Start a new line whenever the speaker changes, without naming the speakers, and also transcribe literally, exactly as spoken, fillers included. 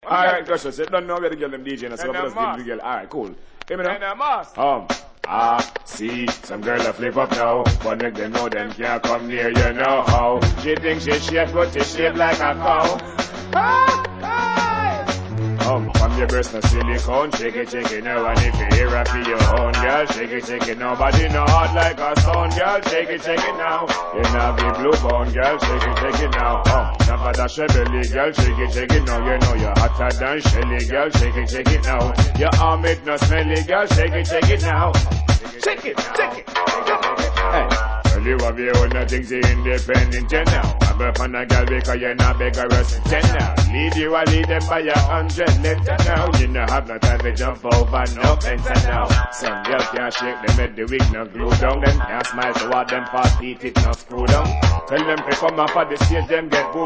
Alright, Gusher, so don't know where the girl them DJing, so let's give the girl. Alright, cool. Hear me now? Um, ah, see, some girl a flip up now, but make them know them can't come near you know how. She thinks she shape, but she shape like a cow. Um, from your breast no silicone, shake it, shake it now, and if you hear it for your own, girl, shake it, shake it now, body no hard like a stone, girl, shake it, shake it now. You know the blue bone, girl, shake it, shake it now. Um, never dash your belly, girl, shake it, shake it now. You know you're hotter than Shelly, girl, shake it, shake it now. Your arm it no smelly, girl, shake it, shake it now. Shake it, shake it, shake it. Hey. You have your own things independent, you know. I'm up on a girl because you're not vigorous, you know. Lead you, I lead them by a hundred length, you know. You know, have no time to jump over, no fence, you know. Some girl can't shake them at the week, no glue down. Them can't smile toward them fast feet, it no screw down. Tell them to come up at the stage, them get booed.